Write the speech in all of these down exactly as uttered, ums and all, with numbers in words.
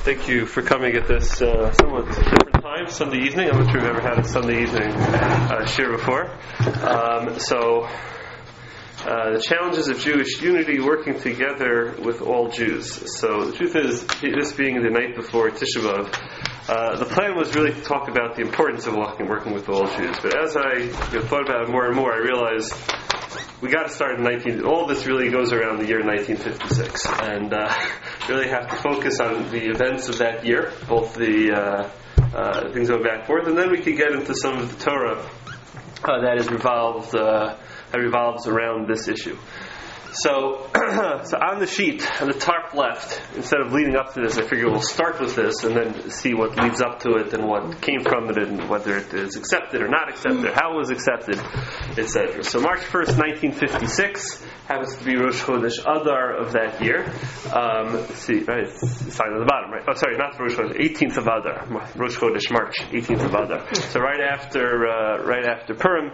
Thank you for coming at this uh, somewhat different time, Sunday evening. I'm not sure we've ever had a Sunday evening uh, shir before. Um, so, uh, the challenges of Jewish unity working together with all Jews. So, the truth is, this being the night before Tisha B'Av, uh, the plan was really to talk about the importance of walking, working with all Jews. But as I you know, thought about it more and more, I realized we got to start in nineteen. All this really goes around the year nineteen fifty-six, and uh, really have to focus on the events of that year, both the uh, uh, things going back and forth, and then we could get into some of the Torah uh, that is revolved uh, that revolves around this issue. So, so on the sheet, on the top left, instead of leading up to this, I figure we'll start with this and then see what leads up to it and what came from it and whether it is accepted or not accepted, how it was accepted, et cetera. So March first, nineteen fifty-six happens to be Rosh Chodesh Adar of that year. Um, let's see, right, it's signed on the bottom, right? Oh, sorry, not Rosh Chodesh, eighteenth of Adar, Rosh Chodesh March, eighteenth of Adar. So right after, uh, right after Purim.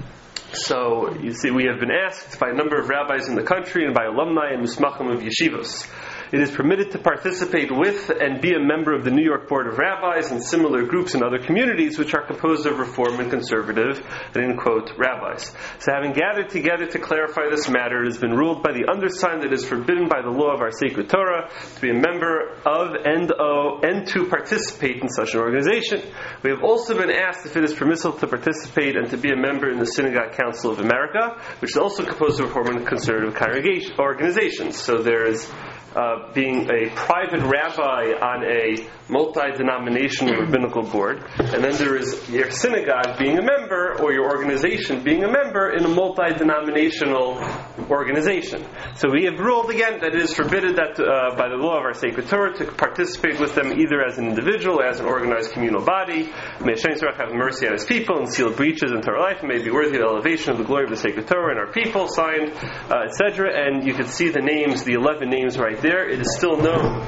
So, you see, we have been asked by a number of rabbis in the country and by alumni and musmachim of yeshivos. It is permitted to participate with and be a member of the New York Board of Rabbis and similar groups in other communities which are composed of Reform and Conservative, and in quote, rabbis. So having gathered together to clarify this matter, it has been ruled by the undersigned that it is forbidden by the law of our sacred Torah to be a member of and, uh, and to participate in such an organization. We have also been asked if it is permissible to participate and to be a member in the Synagogue Council of America, which is also composed of Reform and Conservative congregation, organizations. So there is Uh, being a private rabbi on a multi-denominational rabbinical board, and then there is your synagogue being a member, or your organization being a member in a multi-denominational organization. So we have ruled again that it is forbidden that uh, by the law of our sacred Torah to participate with them either as an individual or as an organized communal body. May Hashem Yisrael have mercy on His people and seal breaches in Torah life, and may be worthy of the elevation of the glory of the sacred Torah and our people, signed, uh, et cetera. And you can see the names, the eleven names right there. It is still known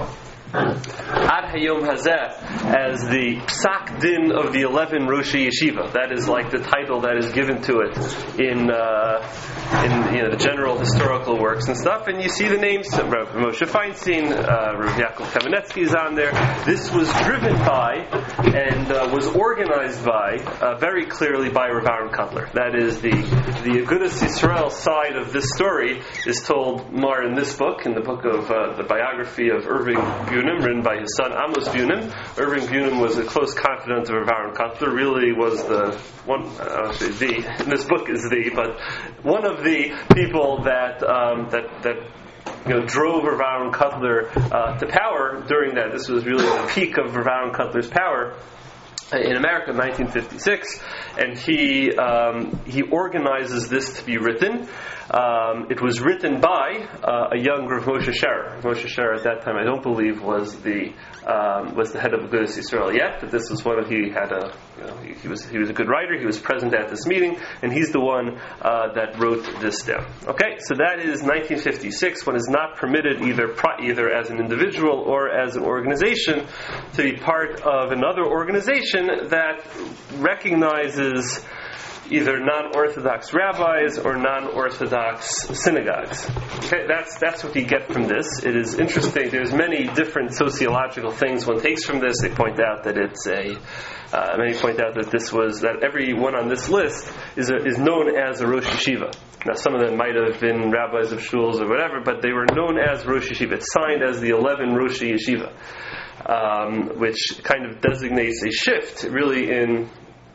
Ad Hayom Hazeh as the Psak Din of the eleven Roshei Yeshiva. That is like the title that is given to it in uh, in you know, the general historical works and stuff. And you see the names. Rav Moshe Feinstein, uh, Rav Yaakov Kamenetsky is on there. This was driven by and uh, was organized by uh, very clearly by Rav Aaron Kotler. That is the the Agudas Yisrael side of this story is told more in this book, in the book of uh, the biography of Irving Bunim, written by his son Amos Bunim. Irving Bunim was a close confidant of Rav Aaron Kotler. Really was the one. I don't say the. In this book is the, but one of the people that um, that that. You know, drove Rav Aaron Kotler uh, to power during that. This was really the peak of Rav Aaron Kotler's power in America in nineteen fifty-six, and he um, he organizes this to be written. Um, it was written by uh, a young Rav Moshe Scherer. Moshe Scherer at that time, I don't believe, was the um, was the head of Agudas Yisrael yet, but this was one of he had a you know, he, he was he was a good writer. He was present at this meeting, and he's the one uh, that wrote this down. Okay, so that is nineteen fifty-six. One is not permitted either pro- either as an individual or as an organization to be part of another organization that recognizes either non-Orthodox rabbis or non-Orthodox synagogues. Okay, that's that's what you get from this. It is interesting. There's many different sociological things one takes from this. They point out that it's a. Uh, many point out that this was that everyone on this list is a, is known as a Rosh Yeshiva. Now, some of them might have been rabbis of shuls or whatever, but they were known as Rosh Yeshiva. It's signed as the eleven Rosh Yeshiva, um, which kind of designates a shift, really, in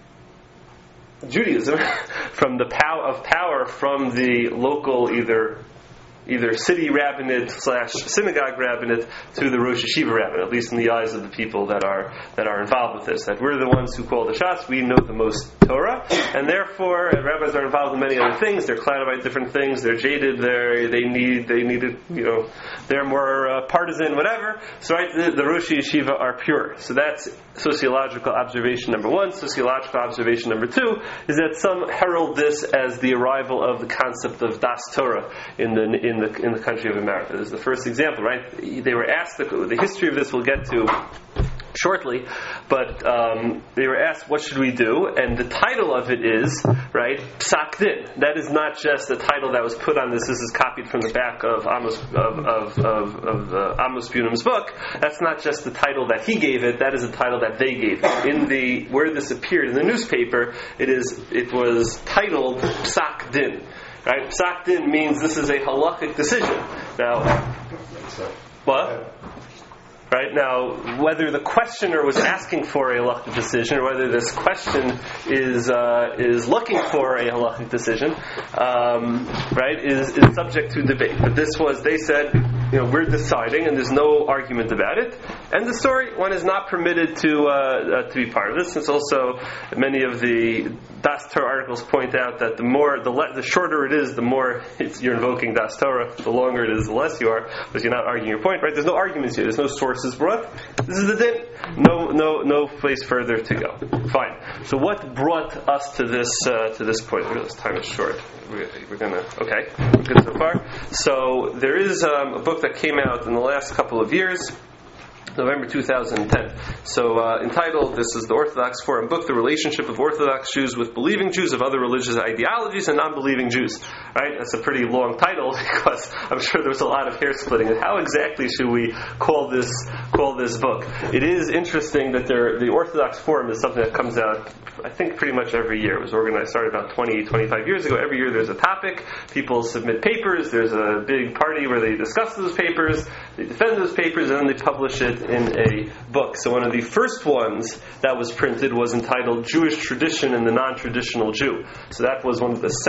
Judaism from the power of power from the local either either city rabbinate slash synagogue rabbinate to the Rosh Yeshiva rabbinate, at least in the eyes of the people that are that are involved with this. That we're the ones who call the shots. We know the most Torah, and therefore rabbis are involved in many other things. They're clouded by different things. They're jaded. They they need they need it. You know, they're more uh, partisan, whatever. So right, the, the Rosh Yeshiva are pure. So that's sociological observation number one. Sociological observation number two is that some herald this as the arrival of the concept of Das Torah in the in In the, in the country of America. This is the first example, right? They were asked, the, the history of this we'll get to shortly, but um, they were asked, what should we do? And the title of it is, right, Psak Din. That is not just a title that was put on this. This is copied from the back of Amos of of, of, of uh, Amos Bunim's book. That's not just the title that he gave it. That is a title that they gave it. In the where this appeared in the newspaper, it is it was titled Psak Din. Right? Psak Din means this is a halachic decision. Now, what? Right now, whether the questioner was asking for a halachic decision, or whether this question is uh, is looking for a halachic decision, um, right, is, is subject to debate. But this was, they said, you know, we're deciding, and there's no argument about it. And the story, one is not permitted to uh, uh, to be part of this. It's also many of the Das Torah articles point out that the more, the le- the shorter it is, the more it's, you're invoking Das Torah. The longer it is, the less you are, because you're not arguing your point. Right? There's no arguments here. There's no sources brought. This is the din. No, no, no place further to go. Fine. So what brought us to this uh, to this point? This time is short. We're, we're gonna okay. We're good so far. So there is um, a book that came out in the last couple of years. November two thousand ten. So uh, entitled, this is the Orthodox Forum book, The Relationship of Orthodox Jews with Believing Jews of Other Religious Ideologies and Non-Believing Jews. Right? That's a pretty long title because I'm sure there was a lot of hair splitting. And how exactly should we call this call this book? It is interesting that there, the Orthodox Forum is something that comes out, I think, pretty much every year. It was organized, started about twenty, twenty-five years ago. Every year there's a topic. People submit papers. There's a big party where they discuss those papers. They defend those papers, and then they publish it in a book. So one of the first ones that was printed was entitled Jewish Tradition and the Non-Traditional Jew. So that was one of the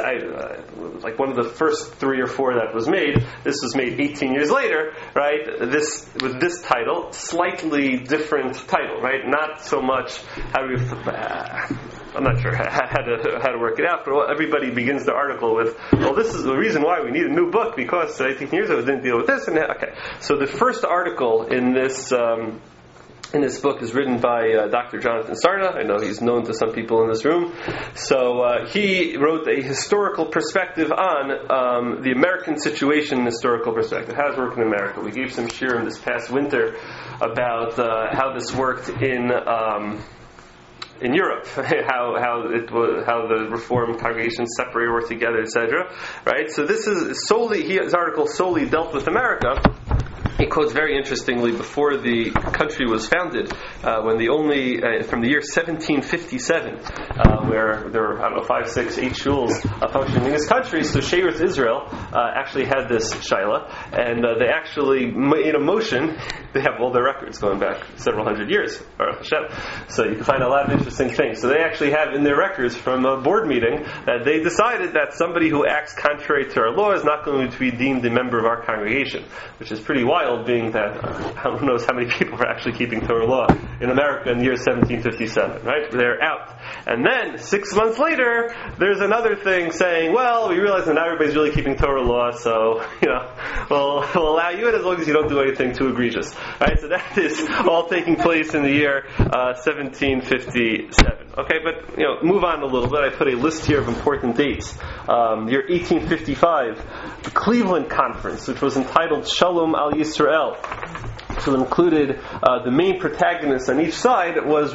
uh, like one of the first three or four that was made. This was made eighteen years later, right? This with this title, slightly different title, right? Not so much how do we uh, I'm not sure how to how to work it out, but everybody begins the article with, well, this is the reason why we need a new book, because eighteen years ago it didn't deal with this. And okay, so the first article in this um, in this book is written by uh, Doctor Jonathan Sarna. I know he's known to some people in this room. So uh, he wrote a historical perspective on um, the American situation, historical perspective. How does it work in America? We gave some shiurim this past winter about uh, how this worked in Um, in Europe, how how it was, how the Reformed congregations separated or together, et cetera. Right. So this is solely his article solely dealt with America. He quotes very interestingly before the country was founded, uh, when the only uh, from the year seventeen fifty-seven, uh, where there were I don't know five, six, eight shuls uh, functioning in this country. So Sheretz Israel uh, actually had this shaila, and uh, they actually made a motion. They have all their records going back several hundred years, Baruch Hashem. So you can find a lot of interesting things. So they actually have in their records from a board meeting that they decided that somebody who acts contrary to our law is not going to be deemed a member of our congregation, which is pretty wild. Being that uh, who knows how many people are actually keeping Torah law in America in the year seventeen fifty-seven, right? They're out. And then, six months later, there's another thing saying, well, we realize that now everybody's really keeping Torah law, so, you know, we'll, we'll allow you in as long as you don't do anything too egregious. Right? So that is all taking place in the year uh, seventeen fifty-seven. Okay, but, you know, move on a little bit. I put a list here of important dates. Um, year eighteen fifty-five, the Cleveland Conference, which was entitled Shalom al Yisrael. So it included uh, the main protagonists on each side was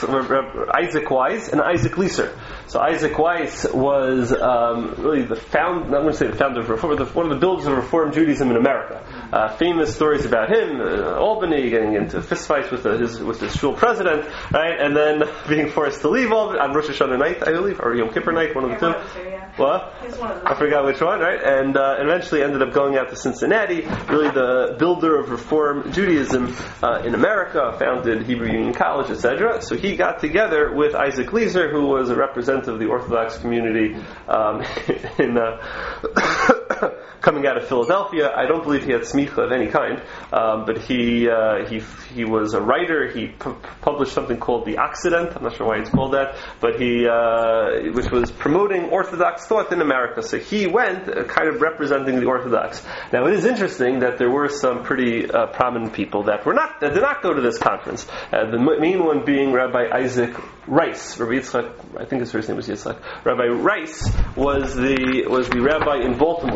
Isaac Weiss and Isaac Leeser. So Isaac Weiss was um, really the found, I'm going to say the founder of Reform, but one of the builders of Reform Judaism in America. Uh, famous stories about him, uh, Albany, getting into fistfights with the, his with his shul president, right, and then being forced to leave Albany on Rosh Hashanah night, I believe, or Yom Kippur night, one of the two. Yeah. What? I forgot which one, right? And uh, eventually ended up going out to Cincinnati, really the builder of Reform Judaism uh, in America, founded Hebrew Union College, et cetera. So he got together with Isaac Leeser, who was a representative of the Orthodox community um, in uh, coming out of Philadelphia. I don't believe he had smicha of any kind, um, but he uh, he he was a writer. He pu- published something called The Occident. I'm not sure why it's called that, but he uh, which was promoting Orthodox thought in America. So he went uh, kind of representing the Orthodox. Now it is interesting that there were some pretty uh, prominent people that were not that did not go to this conference. Uh, the main one being Rabbi Isaac Rice. Rabbi Yitzchak, I think his first name was Yitzchak. Rabbi Rice was the was the rabbi in Baltimore.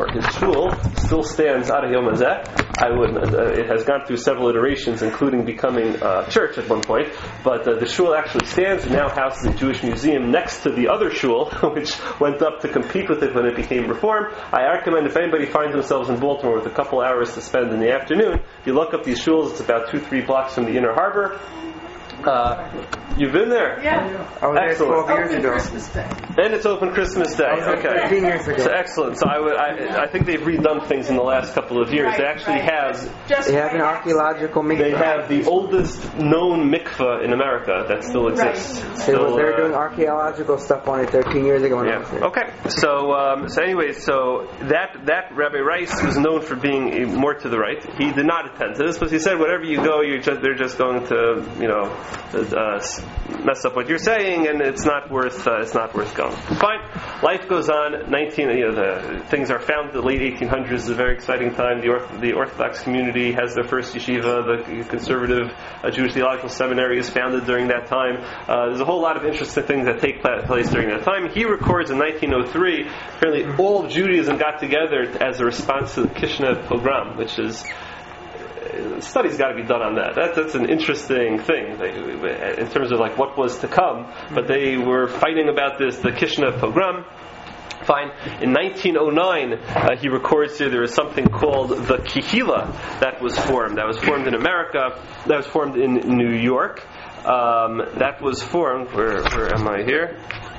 his shul still stands ad hayom hazeh. I would. Uh, it has gone through several iterations, including becoming a church at one point. But uh, the shul actually stands and now houses a Jewish museum next to the other shul, which went up to compete with it when it became reform. I recommend if anybody finds themselves in Baltimore with a couple hours to spend in the afternoon, you look up these shuls. It's about two, three blocks from the Inner Harbor. Uh, you've been there? Yeah. I was there twelve years Open ago. Christmas Day. And it's open Christmas Day. I was there Okay. thirteen years ago. So excellent. So I would. I, I think they've redone things in the last couple of years. Right, they actually right. have. Just They have by an accident. archaeological mikveh. They have the oldest known mikveh in America that still exists. Right. They Still, were, they were uh, doing archaeological stuff on it thirteen years ago when I was Yeah. there. Okay. So, um, so anyway, so that that Rabbi Rice was known for being uh, more to the right. He did not attend to this, but he said, "Wherever you go, you're just they're just going to, you know, uh, mess up what you're saying, and it's not worth uh, it's not worth going." Fine. Life goes on. Nineteen, you know, the things are founded. The late eighteen hundreds is a very exciting time. The Orth- the Orthodox community has their first yeshiva. The conservative uh, Jewish Theological Seminary is founded during that time. Uh, there's a whole lot of interesting things that take place during that time. He records in nineteen oh three, apparently all of Judaism got together as a response to the Kishinev pogrom, which is, uh, study's got to be done on that. that. That's an interesting thing they, in terms of like what was to come, but they were fighting about this, the Kishinev pogrom. Fine. In nineteen oh nine, uh, he records here there is something called the Kehila that was formed. That was formed in America. That was formed in New York. Um, that was formed. Where, where am I here?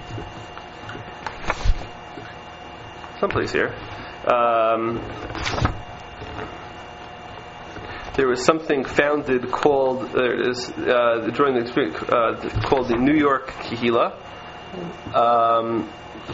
Someplace here. Um, there was something founded called there it is uh, during the experience uh, called the New York Kehila. Um,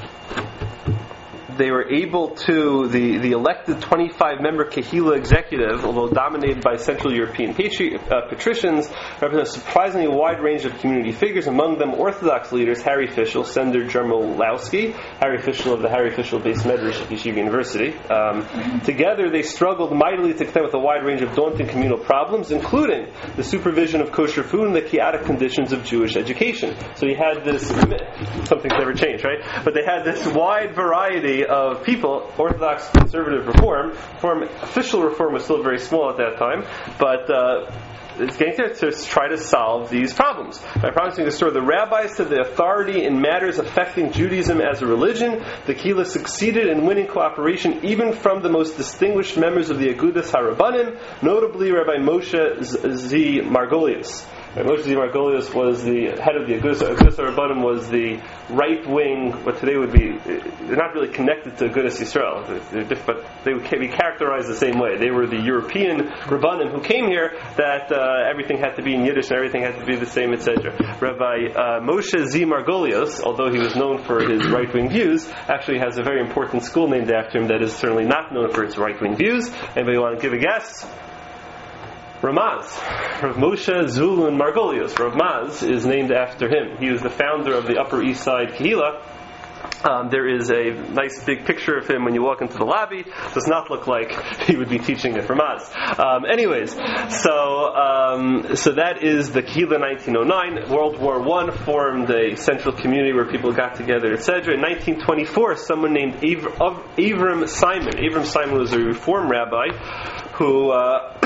they were able to, the, the elected twenty-five member Kehila executive, although dominated by Central European patri- uh, patricians, represents a surprisingly wide range of community figures, among them Orthodox leaders Harry Fischel, Sender Jermolowski, Harry Fischel of the Harry Fischel Beis Medrash at Yeshiva University. Um, together they struggled mightily to contend with a wide range of daunting communal problems, including the supervision of kosher food and the chaotic conditions of Jewish education. So you had this, something's never changed, right? But they had this wide variety of people, Orthodox, conservative, reform. Reform, official reform was still very small at that time, but uh, it's getting there to try to solve these problems by promising to restore the rabbis to the authority in matters affecting Judaism as a religion. The Kehila succeeded in winning cooperation even from the most distinguished members of the Agudas HaRabbanim, notably Rabbi Moshe Z. Margolius. Moshe Z. Margolius was the head of the Agudas HaRabbanim, was the right-wing, what today would be, they're not really connected to Agudas Yisrael, but they would be characterized the same way. They were the European Rabbanim who came here, that uh, everything had to be in Yiddish and everything had to be the same, et cetera. Rabbi uh, Moshe Z. Margolius, although he was known for his right-wing views, actually has a very important school named after him that is certainly not known for its right-wing views. Anybody want to give a guess? Ramaz, Rav Moshe Zulun Margolius. Ramaz is named after him. He was the founder of the Upper East Side Kehila. Um, there is a nice big picture of him when you walk into the lobby. Does not look like he would be teaching at Ramaz. Um, anyways, so um, so that is the Kehila nineteen oh nine. World War One formed a central community where people got together, et cetera. In nineteen twenty-four, someone named Avr- Av- Avram Simon. Avram Simon was a Reform rabbi who uh,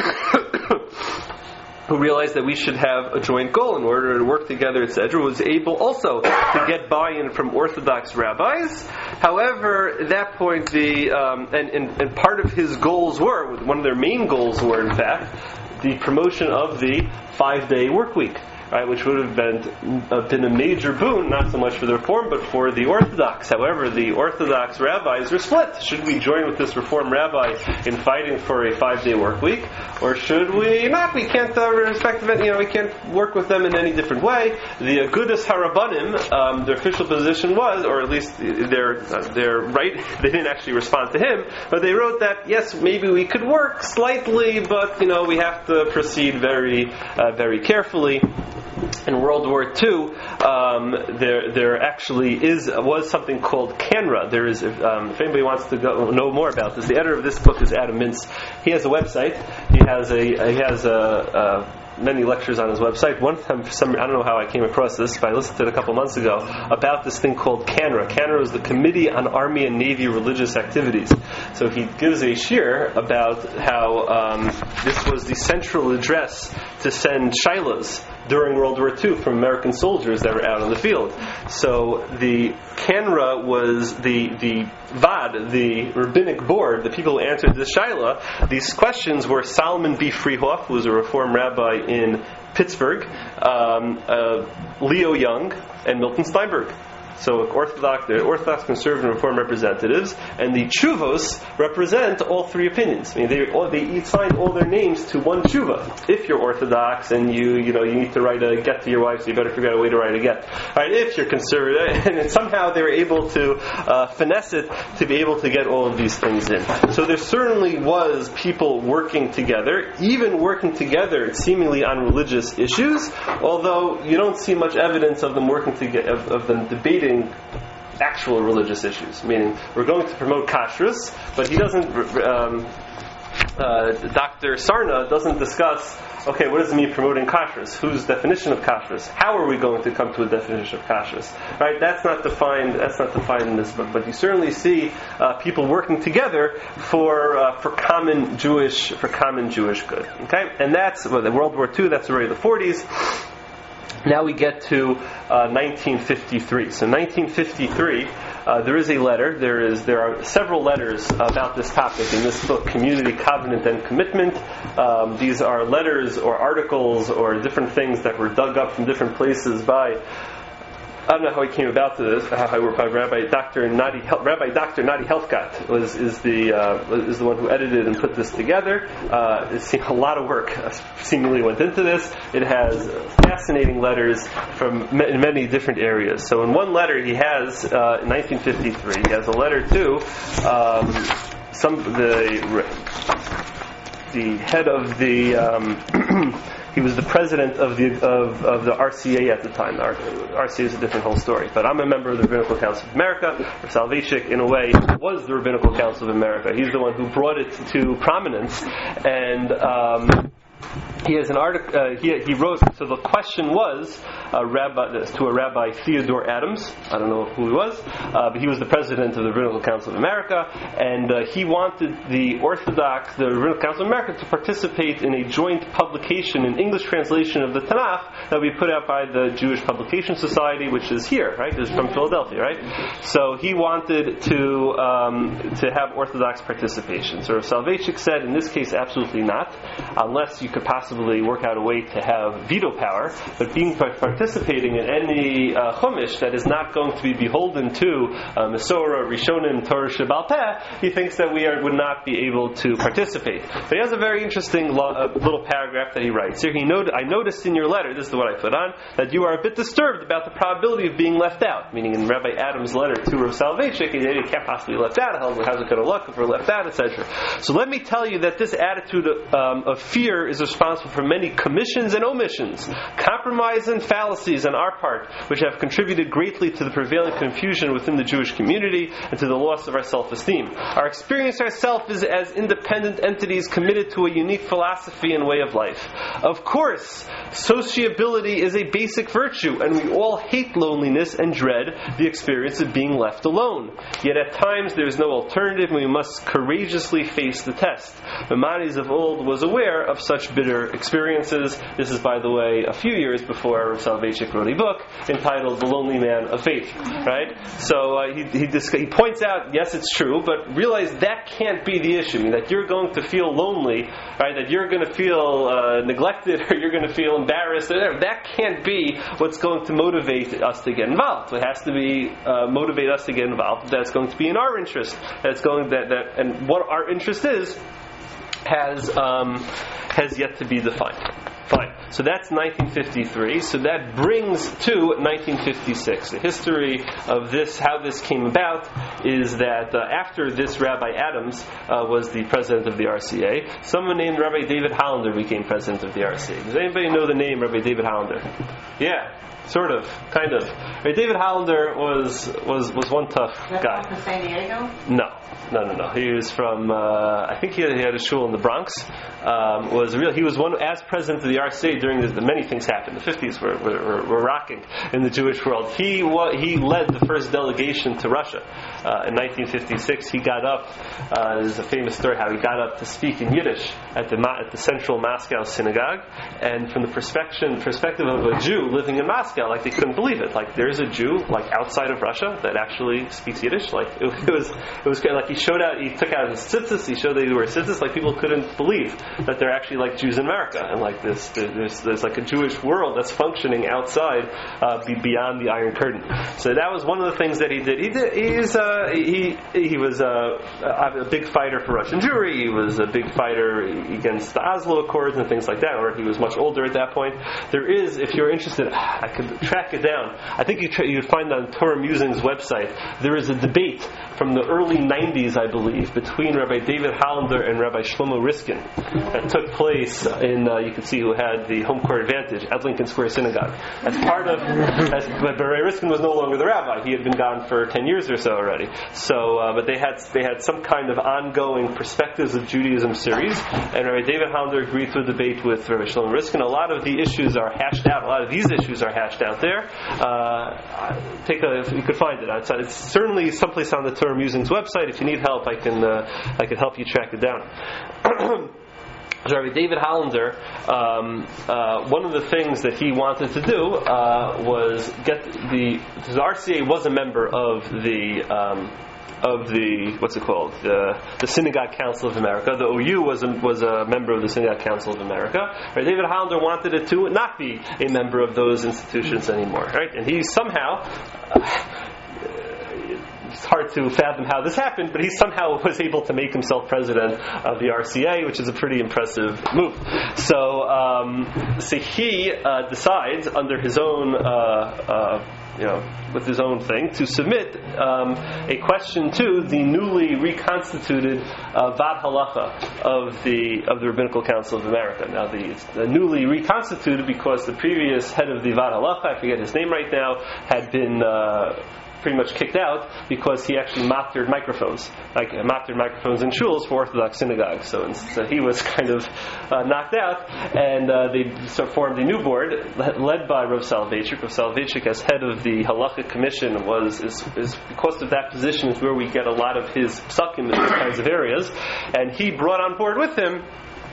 who realized that we should have a joint goal in order to work together, et cetera, was able also to get buy-in from Orthodox rabbis. However, at that point, the um, and, and, and part of his goals were, one of their main goals were, in fact, the promotion of the five-day work week. Right, which would have been uh, been a major boon, not so much for the Reform, but for the Orthodox. However, the Orthodox rabbis are split. Should we join with this Reform rabbi in fighting for a five-day work week, or should we not? We can't uh, respect them. You know, we can't work with them in any different way. The Agudas HaRabbanim, um, their official position was, or at least their uh, their right. They didn't actually respond to him, but they wrote that yes, maybe we could work slightly, but you know, we have to proceed very uh, very carefully. In World War Two, um, there there actually is was something called CANRA. There is, um, if anybody wants to go, know more about this, the editor of this book is Adam Mintz. He has a website. He has a he has a, a many lectures on his website. One time, for some, I don't know how I came across this, but I listened to it a couple months ago about this thing called CANRA. CANRA is the Committee on Army and Navy Religious Activities. So he gives a shiur about how um, this was the central address to send shilas during World War Two from American soldiers that were out on the field. So the CANRA was the the V A D, the rabbinic board, the people who answered the shaila. These questions were Solomon B. Freehoff, who was a Reform rabbi in Pittsburgh, um, uh, Leo Young, and Milton Steinberg. So Orthodox, the Orthodox, Conservative, and Reform representatives, and the Chuvos represent all three opinions. I mean, they all, they each sign all their names to one Chuva. If you're Orthodox and you you know you need to write a get to your wife, so you better figure out a way to write a get. All right, if you're conservative, and then somehow they were able to uh, finesse it to be able to get all of these things in. So there certainly was people working together, even working together seemingly on religious issues. Although you don't see much evidence of them working together, of, of them debating actual religious issues, meaning we're going to promote kashrus, but he doesn't, um, uh, Doctor Sarna doesn't discuss, okay, what does it mean promoting kashrus? Whose definition of kashrus? How are we going to come to a definition of kashrus? Right? That's not defined. That's not defined in this book. But you certainly see uh, people working together for uh, for common Jewish for common Jewish good. Okay, and that's well, the World War Two. That's already the forties. Now we get to uh, nineteen fifty-three. So nineteen fifty-three, uh, there is a letter. There is there are several letters about this topic in this book, Community, Covenant, and Commitment. Um, these are letters or articles or different things that were dug up from different places by, I don't know how he came about to this. How I work by Rabbi Doctor Nadi Rabbi Doctor Nadi Helfgott was is the uh, is the one who edited and put this together. Uh, it's a lot of work uh, seemingly went into this. It has fascinating letters from ma- in many different areas. So in one letter he has uh, in nineteen fifty-three he has a letter to um, some the the head of the. Um, He was the president of the of, of the R C A at the time. R, RCA is a different whole story. But I'm a member of the Rabbinical Council of America. Soloveitchik, in a way, was the Rabbinical Council of America. He's the one who brought it to prominence. And um, he has an article. Uh, he he wrote. So the question was uh, rabbi to a Rabbi Theodore Adams. I don't know who he was, uh, but he was the president of the Rabbinical Council of America, and uh, he wanted the Orthodox, the Rabbinical Council of America, to participate in a joint publication, an English translation of the Tanakh that we put out by the Jewish Publication Society, which is here, right? It's from Philadelphia, right? So he wanted to um, to have Orthodox participation. So Soloveitchik said, in this case, absolutely not, unless you could possibly work out a way to have veto power, but being participating in any uh, chumash that is not going to be beholden to uh, Masorah, Rishonim, Torah Sheba'al Peh, he thinks that we are, would not be able to participate. But he has a very interesting lo- uh, little paragraph that he writes here. He not- I noticed in your letter, this is what I put on, that you are a bit disturbed about the probability of being left out, meaning in Rabbi Adams' letter to Rav Soloveitchik, he said you can't possibly be left out, how's it going to look if we're left out, et cetera. So let me tell you that this attitude of, um, of fear is responsible for many commissions and omissions, compromise and fallacies on our part, which have contributed greatly to the prevailing confusion within the Jewish community and to the loss of our self-esteem. Our experience ourselves is as independent entities committed to a unique philosophy and way of life. Of course, sociability is a basic virtue, and we all hate loneliness and dread the experience of being left alone. Yet at times there is no alternative, and we must courageously face the test. Maimonides of old was aware of such bitter experiences. This is, by the way, a few years before Soloveitchik wrote a book entitled The Lonely Man of Faith. Right? So uh, he, he, dis- he points out, yes, it's true, but realize that can't be the issue. I mean, that you're going to feel lonely, right? That you're going to feel uh, neglected, or you're going to feel embarrassed. Or whatever. That can't be what's going to motivate us to get involved. It has to be uh, motivate us to get involved. That's going to be in our interest. That's going that that and what our interest is has um, has yet to be defined. Fine. So that's nineteen fifty-three. So that brings to nineteen fifty-six. The history of this, how this came about, is that uh, after this Rabbi Adams uh, was the president of the R C A, someone named Rabbi David Hollander became president of the R C A. Does anybody know the name Rabbi David Hollander? Yeah. sort of, kind of. Right, David Hollander was was was one tough That's guy. from San Diego? No, no, no, no. He was from. Uh, I think he had, he had a shul in the Bronx. Um, was real. He was one as president of the R C A during the, the many things happened. The fifties were, were were rocking in the Jewish world. He wa- he led the first delegation to Russia uh, in nineteen fifty-six. He got up. Uh, there's a famous story how he got up to speak in Yiddish at the at the central Moscow synagogue, and from the perspective perspective of a Jew living in Moscow, like they couldn't believe it. Like there's a Jew like outside of Russia that actually speaks Yiddish. Like it, it was it was kind of like he showed out. He took out his tzitzis. He showed that he were tzitzis. Like people couldn't believe that they're actually like Jews in America, and like this there's there's like a Jewish world that's functioning outside uh, be beyond the Iron Curtain. So that was one of the things that he did. He did. He's uh, he he was uh, a big fighter for Russian Jewry. He was a big fighter against the Oslo Accords and things like that. Or he was much older at that point. There is, if you're interested, I could track it down. I think you tra- you'd find on Torah Musing's website. There is a debate from the early nineties, I believe, between Rabbi David Hollander and Rabbi Shlomo Riskin that took place in, uh, you can see who had the home court advantage at Lincoln Square Synagogue. As part of, as, but Rabbi Riskin was no longer the rabbi. He had been gone for ten years or so already. So, uh, but they had they had some kind of ongoing Perspectives of Judaism series, and Rabbi David Hollander agreed to a debate with Rabbi Shlomo Riskin. A lot of the issues are hashed out. A lot of these issues are hashed out there. Uh, take a, if you could find it. It's, it's certainly someplace on the Torah Musings website. If you need help, I can uh, I can help you track it down. So Rabbi David Hollander, um, uh, one of the things that he wanted to do uh, was get the, the R C A was a member of the um, of the what's it called the, the Synagogue Council of America. The O U was a, was a member of the Synagogue Council of America. Right? David Hollander wanted it to not be a member of those institutions anymore. Right? And he somehow. Uh, It's hard to fathom how this happened, but he somehow was able to make himself president of the R C A, which is a pretty impressive move. So, um, so he uh, decides, under his own, uh, uh, you know, with his own thing, to submit um, a question to the newly reconstituted uh, Vad Halacha of the of the Rabbinical Council of America. Now, the, the newly reconstituted because the previous head of the Vad Halacha, I forget his name right now, had been. Uh, pretty much kicked out because he actually mastered microphones, like uh, mastered microphones in shuls for Orthodox synagogues. So, and, so he was kind of uh, knocked out, and uh, they so formed a new board led by Rav Soloveitchik. Rav Soloveitchik, as head of the Halacha Commission, was is, is because of that position is where we get a lot of his psukim in these kinds of areas, and he brought on board with him.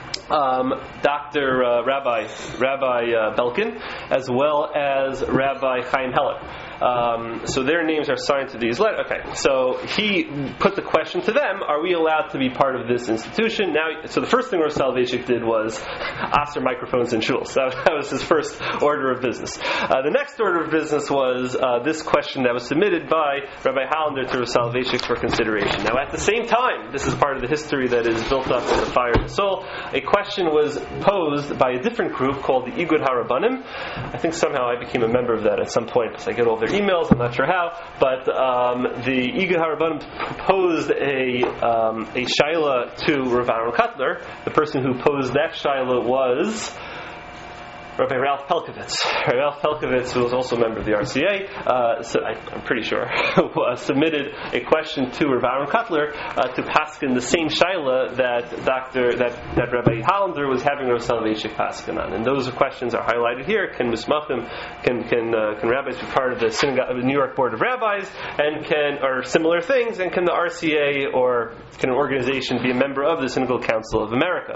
Um, Doctor Uh, Rabbi Rabbi uh, Belkin, as well as Rabbi Chaim Heller. Um, so their names are signed to these letters. Okay, so he put the question to them: are we allowed to be part of this institution? Now, so the first thing Rav Soloveitchik did was aser microphones in shuls. That, that was his first order of business. Uh, the next order of business was uh, this question that was submitted by Rabbi Hollander to Rav Soloveitchik for consideration. Now, at the same time, this is part of the history that is built up in the Fire of the Soul. A question was posed by a different group called the Igud HaRabbanim. I think somehow I became a member of that at some point because I get all their emails. I'm not sure how, but um, the Igud HaRabbanim proposed a um, a shaila to Rav Aaron Kotler. The person who posed that shaila was Rabbi Ralph Pelkovitz. Ralph Pelkovitz, who was also a member of the R C A, uh, so I, I'm pretty sure, uh, submitted a question to Rav Aaron Kotler uh, to paskin the same shaila that Doctor that, that Rabbi Hollander was having Rav Soloveitchik paskin on. And those questions are highlighted here. Can Mismachim, can can uh, can rabbis be part of the synagogue, of the New York Board of Rabbis, and can or similar things? And can the R C A or can an organization be a member of the Synagogue Council of America?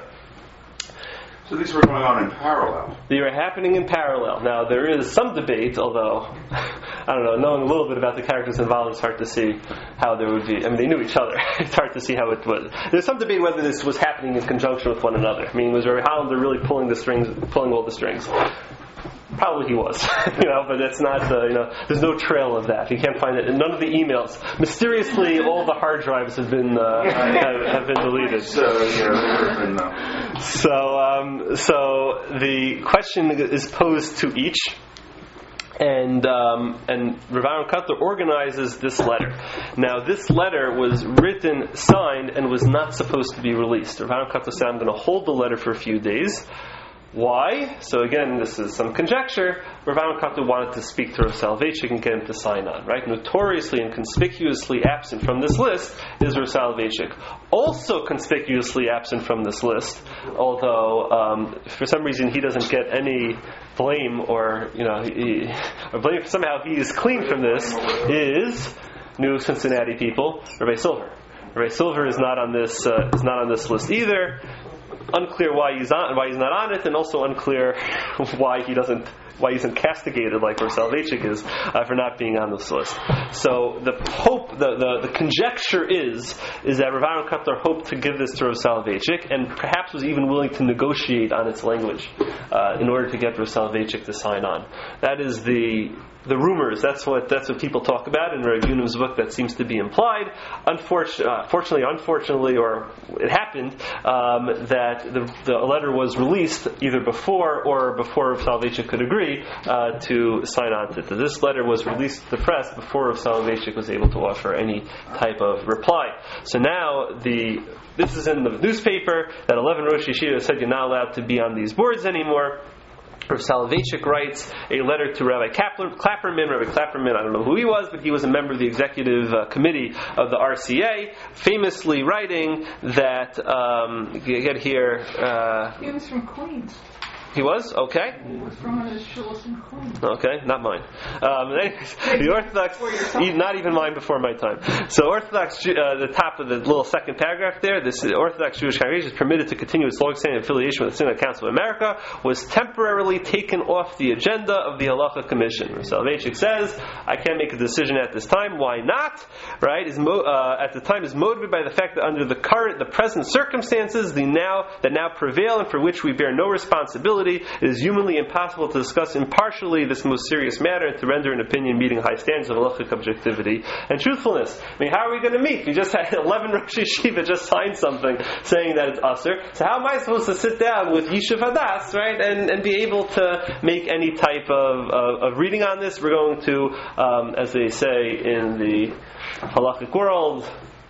So these were going on in parallel. They were happening in parallel. Now, there is some debate, although, I don't know, knowing a little bit about the characters involved, it's hard to see how there would be. I mean, they knew each other. It's hard to see how it was. There's some debate whether this was happening in conjunction with one another. I mean, was Rabbi Hollander really pulling the strings, pulling all the strings? Probably he was, you know, but it's not, uh, you know, there's no trail of that. You can't find it in none of the emails. Mysteriously, all the hard drives have been uh, have, have been deleted. So, yeah, been, uh... so, um, so the question is posed to each, and um, and Rav Aaron Kotler organizes this letter. Now, this letter was written, signed, and was not supposed to be released. Rav Aaron Kotler said, "I'm going to hold the letter for a few days." Why? So again, this is some conjecture. Rav Aaron Kotler wanted to speak to Rav Soloveitchik and get him to sign on, right? Notoriously and conspicuously absent from this list is Rav Soloveitchik. Also conspicuously absent from this list, although um, for some reason he doesn't get any blame or, you know, he, or blame, somehow he is clean from this, is New Cincinnati people, Rabbi Silver. Rabbi Silver is not on this uh, is not on this list either. Unclear why he's on, why he's not on it, and also unclear why he doesn't, why he isn't castigated like Rav Soloveitchik is uh, for not being on this list. So the hope, the, the, the conjecture is is that Rav Aaron Kotler hoped to give this to Rav Soloveitchik, and perhaps was even willing to negotiate on its language uh, in order to get Rav Soloveitchik to sign on. That is the the rumors. That's what that's what people talk about in Rav Yunim's book. That seems to be implied. Unfortunately, uh, fortunately, unfortunately, or it happened um, that the, the letter was released either before or before Rav Soloveitchik could agree uh, to sign on to it. This letter was released to the press before Rav Soloveitchik was able to offer any type of reply. So now the this is in the newspaper that eleven Rosh Yeshiva said you're not allowed to be on these boards anymore. Rav Soloveitchik writes a letter to Rabbi Clapperman. Rabbi Clapperman, I don't know who he was, but he was a member of the executive uh, committee of the R C A, famously writing that, um, you get here... Uh, he was from Queens. He was? Okay. He was from one of the shuls in Queens. Okay, not mine. Um, anyways, the Orthodox, not even mine before my time. So Orthodox, uh, the top of the little second paragraph there, this Orthodox Jewish congregation is permitted to continue its long-standing affiliation with the Synod Council of America, was temporarily taken off the agenda of the Halacha Commission. Soloveitchik says, I can't make a decision at this time. Why not? Right? Is mo- uh, at the time is motivated by the fact that under the current, the present circumstances, the now that now prevail and for which we bear no responsibility, it is humanly impossible to discuss impartially this most serious matter and to render an opinion meeting high standards of halachic objectivity and truthfulness. I mean, how are we going to meet? We just had eleven Rosh Yeshiva just signed something saying that it's usher. So how am I supposed to sit down with Yishuv Hadass, right, and, and be able to make any type of, of, of reading on this? We're going to, um, as they say in the halachic world,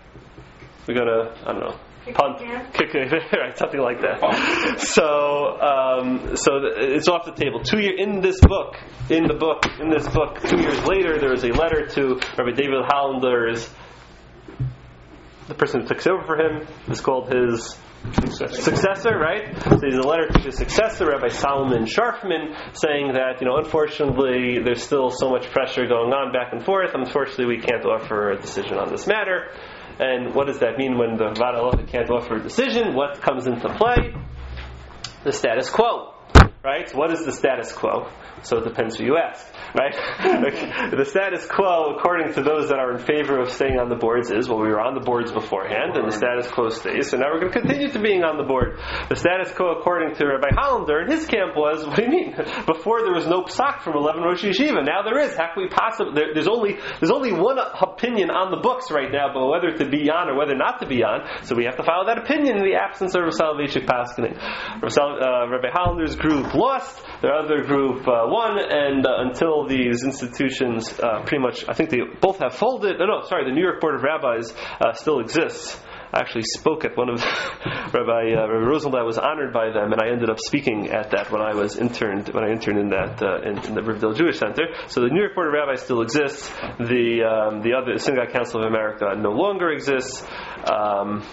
we're going to, I don't know, punt, kick it, right, something like that. So, um, so it's off the table. Two year in this book, in the book, in this book, two years later, there is a letter to Rabbi David Hollander's, the person who took over for him is called his successor, successor right? So there's a letter to his successor, Rabbi Solomon Sharfman, saying that, you know, unfortunately, there's still so much pressure going on back and forth. Unfortunately, we can't offer a decision on this matter. And what does that mean when the Vada Halacha can't offer a decision? What comes into play? The status quo, right? What is the status quo? So it depends who you ask, right? The status quo, according to those that are in favor of staying on the boards, is, well, we were on the boards beforehand, and the status quo stays, so now we're going to continue to being on the board. The status quo, according to Rabbi Hollander, and his camp was, what do you mean? Before there was no psak from eleven Rosh Yeshiva, now there is. How can we possibly, there, there's only there's only one opinion on the books right now, but whether to be on or whether not to be on, so we have to follow that opinion in the absence of Soloveitchik paskening. Uh, Rabbi Hollander's group lost, their other group uh, won, and uh, until these institutions uh, pretty much, I think they both have folded. No, no, sorry, the New York Board of Rabbis uh, still exists. I actually spoke at one of the, Rabbi, uh, Rabbi Rosenblatt was honored by them, and I ended up speaking at that when I was interned when I interned in that uh, in, in the Riverdale Jewish Center. So the New York Board of Rabbis still exists. The um, the other Synagogue Council of America no longer exists. Um,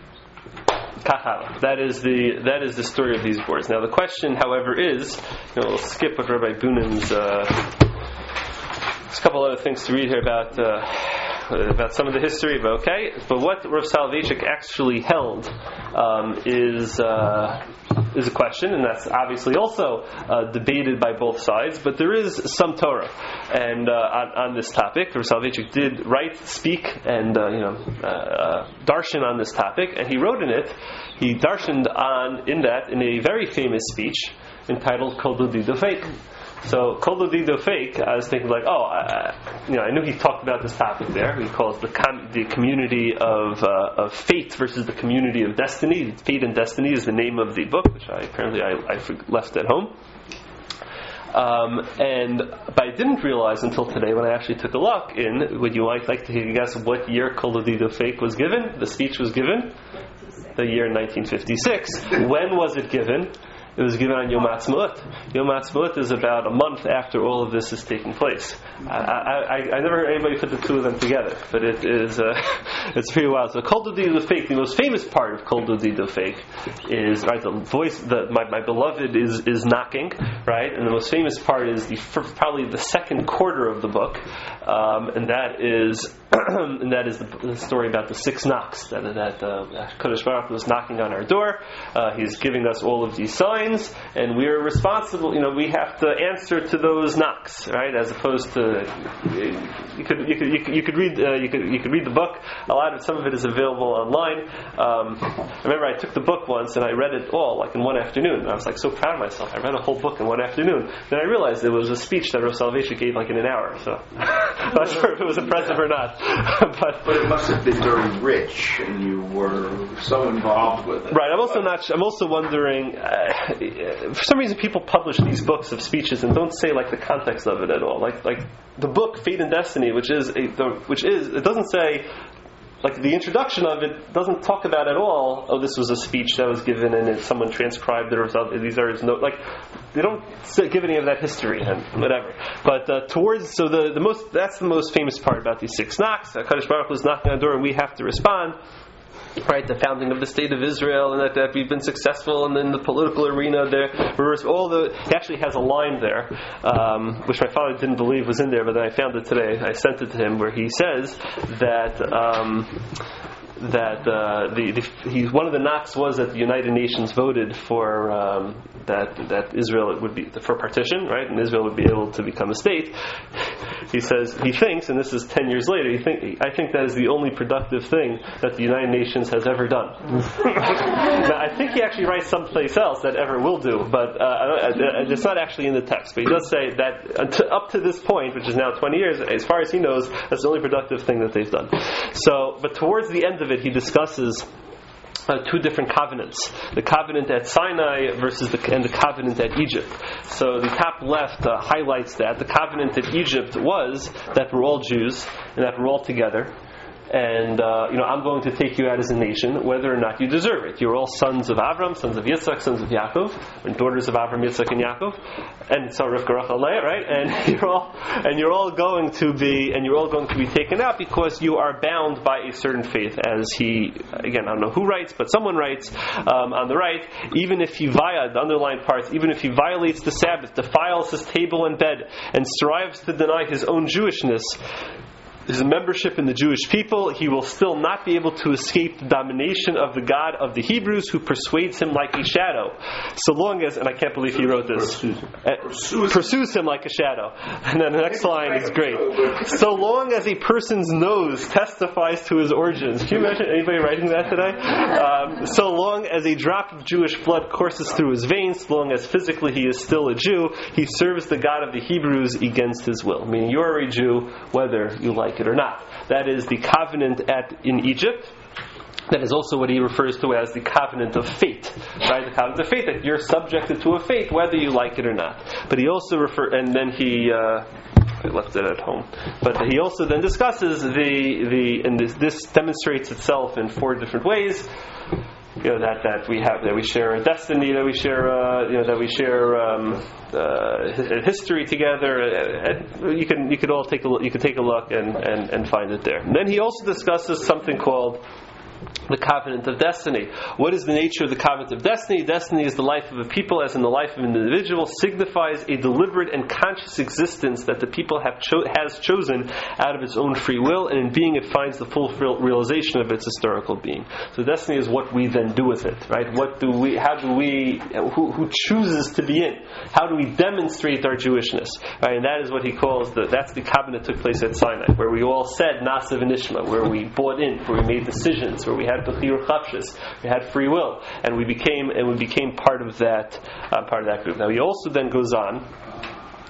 That is the that is the story of these boards. Now the question, however, is, you know, we'll skip what Rabbi Bunim's. Uh, there's a couple other things to read here about uh, about some of the history, but okay. But what Rav Soloveitchik actually held um, is uh, is a question, and that's obviously also uh, debated by both sides. But there is some Torah, and uh, on, on this topic, Rav Soloveitchik did write, speak, and uh, you know, uh, uh, darshan on this topic, and he wrote in it. He darshaned on in that in a very famous speech entitled Kol Dodi Dofek. So Kol Dodi Dofek, I was thinking like, oh, uh, you know, I knew he talked about this topic there. He calls the com- the community of uh, of fate versus the community of destiny. Fate and Destiny is the name of the book, which I apparently I, I left at home. Um, and but I didn't realize until today when I actually took a look in. Would you like like to guess what year Kol Dodi Dofek was given? The speech was given. The year nineteen fifty-six. When was it given? It was given on Yom Ha'atzmaut. Yom Ha'atzmaut is about a month after all of this is taking place. I, I, I, I never heard anybody put the two of them together, but it is uh, it's pretty wild. So Kol Dodi Dofek, the most famous part of Kol Dodi Dofek is right. The voice, the my, my beloved is is knocking, right, and the most famous part is the first, probably the second quarter of the book, um, and that is and that is the, the story about the six knocks that that uh, Kodesh Baruch Hu was knocking on our door. Uh, he's giving us all of these signs. And we are responsible. You know, we have to answer to those knocks, right? As opposed to you could you could you could, you could read uh, you could you could read the book. A lot of some of it is available online. Um, I remember I took the book once and I read it all like in one afternoon. And I was like so proud of myself. I read a whole book in one afternoon. Then I realized it was a speech that Rav Salvation gave like in an hour. So I'm not sure if it was impressive or not. but, but it must have been very rich, and you were so involved with it. Right. I'm also not. I'm also wondering. Uh, For some reason, people publish these books of speeches and don't say like the context of it at all. Like, like the book Fate and Destiny, which is a, the, which is it doesn't say like the introduction of it doesn't talk about at all. Oh, this was a speech that was given and it, someone transcribed it or something. These are his notes. Like they don't say, give any of that history and whatever. But uh, towards so the the most that's the most famous part about these six knocks. Kadosh Baruch Hu is knocking on the door and we have to respond. Right, the founding of the state of Israel, and that, that we've been successful, and in the political arena, there, all the. He actually has a line there, um, which my father didn't believe was in there, but then I found it today. I sent it to him, where he says that. Um, that uh, the, the he, one of the knocks was that the United Nations voted for um, that that Israel would be for partition, right, and Israel would be able to become a state. He says he thinks, and this is ten years later. He think I think that is the only productive thing that the United Nations has ever done. Now, I think he actually writes someplace else that ever will do, but uh, it's not actually in the text. But he does say that up to this point, which is now twenty years, as far as he knows, that's the only productive thing that they've done. So, but towards the end of it, he discusses uh, two different covenants: the covenant at Sinai versus the and the covenant at Egypt. So the top left uh, highlights that the covenant at Egypt was that we're all Jews and that we're all together. And, uh, you know, I'm going to take you out as a nation, whether or not you deserve it. You're all sons of Avram, sons of Yitzchak, sons of Yaakov, and daughters of Avram, Yitzchak, and Yaakov, and so Rivka, Rachel, Leah, right? And you're all, and you're all going to be, and you're all going to be taken out because you are bound by a certain faith. As he, again, I don't know who writes, but someone writes um, on the right, even if he via the underlined parts, even if he violates the Sabbath, defiles his table and bed, and strives to deny his own Jewishness, his membership in the Jewish people, he will still not be able to escape the domination of the God of the Hebrews, who persuades him like a shadow. So long as, and I can't believe he wrote this, pursues, uh, pursues. pursues him like a shadow. And then the next line is great. So long as a person's nose testifies to his origins. Can you imagine anybody writing that today? Um, so long as a drop of Jewish blood courses through his veins, so long as physically he is still a Jew, he serves the God of the Hebrews against his will. Meaning you're a Jew whether you like it or not. That is the covenant at in Egypt. That is also what he refers to as the covenant of fate, right? The covenant of fate, that you're subjected to a fate whether you like it or not. But he also refer, and then he uh, I left it at home. But he also then discusses the the and this, this demonstrates itself in four different ways. You know that, that we have that we share a destiny, that we share uh, you know that we share um, uh, history together. Uh, you can you could all take a look, you could take a look and, and, and find it there. And then he also discusses something called the covenant of destiny. What is the nature of the covenant of destiny? Destiny is the life of a people, as in the life of an individual, signifies a deliberate and conscious existence that the people have cho- has chosen out of its own free will, and in being it finds the full realization of its historical being. So destiny is what we then do with it, right? What do we? How do we? Who, who chooses to be in? How do we demonstrate our Jewishness? Right? And that is what he calls the. That's the covenant that took place at Sinai, where we all said Nasa v'Nishma, where we bought in, where we made decisions, where we had Bechir Chapshis, we had free will, and we became and we became part of that uh, part of that group. Now he also then goes on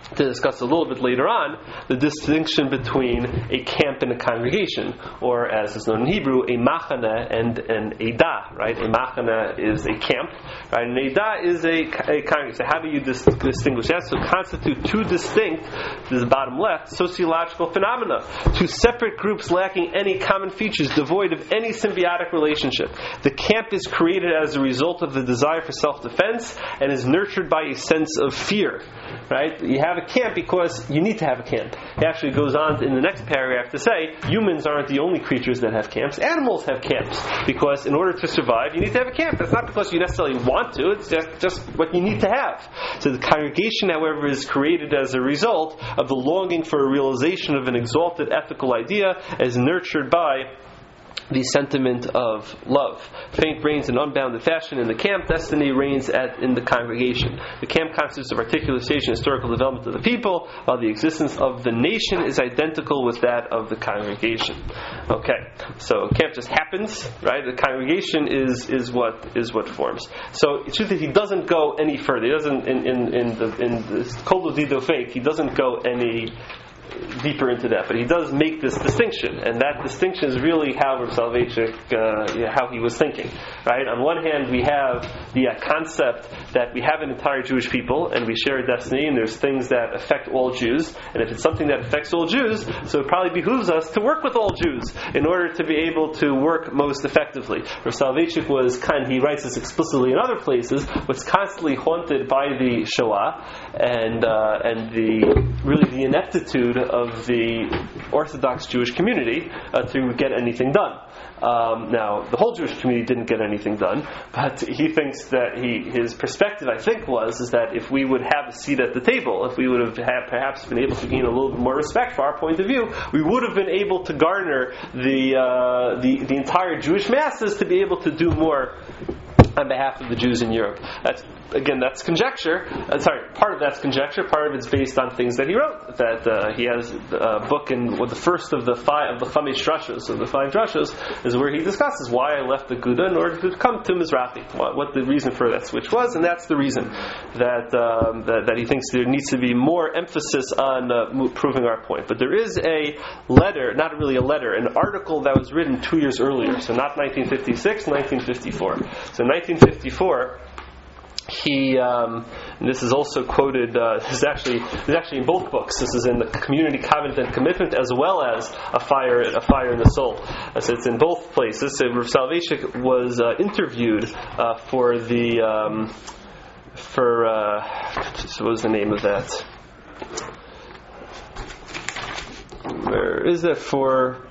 to discuss a little bit later on the distinction between a camp and a congregation, or as is known in Hebrew, a machane and an edah. Right? A machane is a camp, right? And an edah is a, a congregation. So how do you dis- distinguish that? So constitute two distinct, this is the bottom left, sociological phenomena, two separate groups lacking any common features, devoid of any symbiotic relationship. The camp is created as a result of the desire for self-defense and is nurtured by a sense of fear. Right? You have a camp because you need to have a camp. It actually goes on in the next paragraph to say humans aren't the only creatures that have camps. Animals have camps because in order to survive you need to have a camp. That's not because you necessarily want to, it's just, just what you need to have. So the congregation, however, is created as a result of the longing for a realization of an exalted ethical idea as nurtured by the sentiment of love. Fate reigns in unbounded fashion in the camp, destiny reigns at, in the congregation. The camp constitutes of articulation and historical development of the people, while the existence of the nation is identical with that of the congregation. Okay, so camp just happens, right? The congregation is is what is what forms. So the truth is, he doesn't go any further. He doesn't in in in the in this Kol Dido Fake. He doesn't go any deeper into that, but he does make this distinction, and that distinction is really how Rav Soloveitchik, uh, you know, how he was thinking. Right? On one hand, we have the uh, concept that we have an entire Jewish people, and we share a destiny, and there's things that affect all Jews, and if it's something that affects all Jews, so it probably behooves us to work with all Jews in order to be able to work most effectively. Rav Soloveitchik was kind of, he writes this explicitly in other places, was constantly haunted by the Shoah, and uh, and the really the ineptitude of the Orthodox Jewish community uh, to get anything done. Um, now, the whole Jewish community didn't get anything done, but he thinks that he, his perspective, I think, was is that if we would have a seat at the table, if we would have had, perhaps been able to gain a little bit more respect for our point of view, we would have been able to garner the uh, the, the entire Jewish masses to be able to do more on behalf of the Jews in Europe. That's Again, that's conjecture. Uh, sorry, part of that's conjecture. Part of it's based on things that he wrote. That uh, he has a book in well, the first of the five of the Chamesh Drashos, so the five Drashos, is where he discusses why I left the Gouda in order to come to Mizrahi. What, what the reason for that switch was, and that's the reason that um, that, that he thinks there needs to be more emphasis on uh, proving our point. But there is a letter, not really a letter, an article that was written two years earlier. So not nineteen fifty-six, nineteen fifty-four. So nineteen fifty-four. He, um, and this is also quoted. Uh, this is actually this is actually in both books. This is in the Community, Covenant, and Commitment, as well as a fire, a fire in the soul. Uh, so it's in both places. So Rav Soloveitchik was uh, interviewed uh, for the um, for uh, what was the name of that? Where is it for?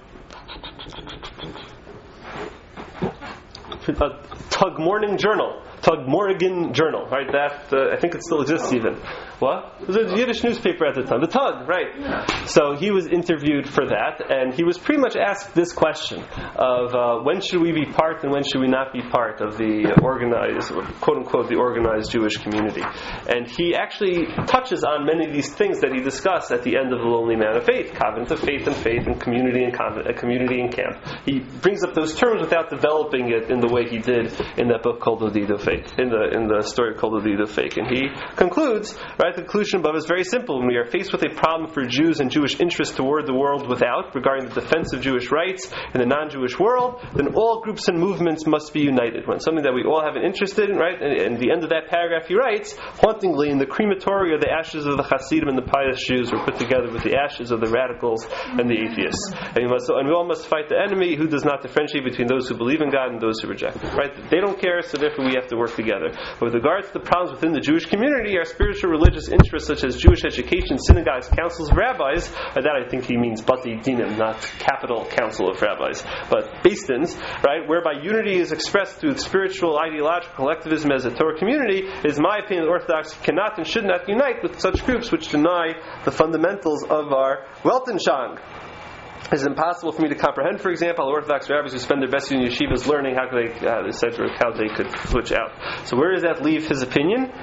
Uh, Tug Morning Journal. Tug Morrigan Journal, right? That uh, I think it still exists even. What? It was a Yiddish newspaper at the time. The Tug, right? Yeah. So he was interviewed for that, and he was pretty much asked this question of uh, when should we be part and when should we not be part of the organized, quote unquote, the organized Jewish community. And he actually touches on many of these things that he discussed at the end of The Lonely Man of Faith, covenant of faith and faith and community and convent, uh, community and camp. He brings up those terms without developing it in the way he did in that book called Odido Fake, in the in the story called Odido Fake. And he concludes, right? The conclusion above is very simple. When we are faced with a problem for Jews and Jewish interests toward the world without, regarding the defense of Jewish rights in the non-Jewish world, then all groups and movements must be united. When something that we all have an interest in, right? And, and the end of that paragraph he writes, hauntingly, in the crematory, the ashes of the Hasidim and the pious Jews were put together with the ashes of the radicals and the atheists. And we, must, and we all must fight the enemy who does not differentiate between those who believe in God and those who reject Him. Right? They don't care, so therefore we have to work together. But with regard to the problems within the Jewish community, our spiritual religious interests such as Jewish education, synagogues, councils of rabbis, by that I think he means Bati Dinim, not capital council of rabbis, but Beis-Dins, right, whereby unity is expressed through spiritual, ideological collectivism as a Torah community, it is my opinion that Orthodox cannot and should not unite with such groups which deny the fundamentals of our Weltanschauung. It is impossible for me to comprehend, for example, how Orthodox rabbis who spend their best years in yeshivas learning how they, uh, et cetera, how they could switch out. So where does that leave his opinion?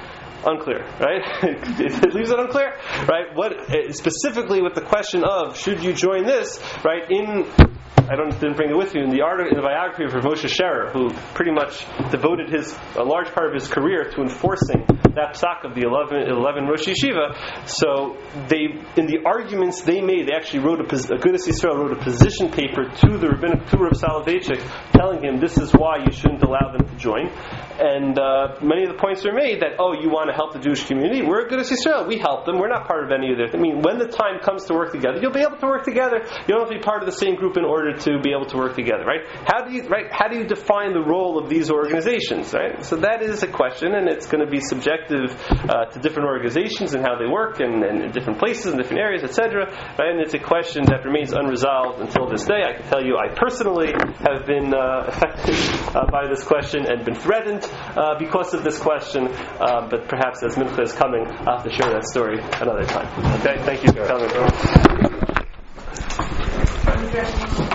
unclear, right? It leaves it unclear, right? What specifically with the question of should you join this, right? In I don't didn't bring it with you in the article in the biography of Moshe Scherer, who pretty much devoted his a large part of his career to enforcing that psak of the eleven, eleven Rosh Yeshiva. So they, in the arguments they made, they actually wrote a, Agudas Yisrael wrote a position paper to the rabbinic to Rav Soloveitchik, telling him this is why you shouldn't allow them to join. And uh, many of the points are made that, oh, you want to help the Jewish community? We're Agudas Yisrael. We help them. We're not part of any of their. I mean, when the time comes to work together, you'll be able to work together. You don't have to be part of the same group in order to be able to work together, right? How do you, right? How do you define the role of these organizations, right? So that is a question, and it's going to be subjective uh, to different organizations and how they work, and, and in different places and different areas, et cetera. Right? And it's a question that remains unresolved until this day. I can tell you, I personally have been uh, affected uh, by this question and been threatened uh, because of this question. Uh, but perhaps as Mincha is coming, I'll have to share that story another time. Okay, thank you for coming.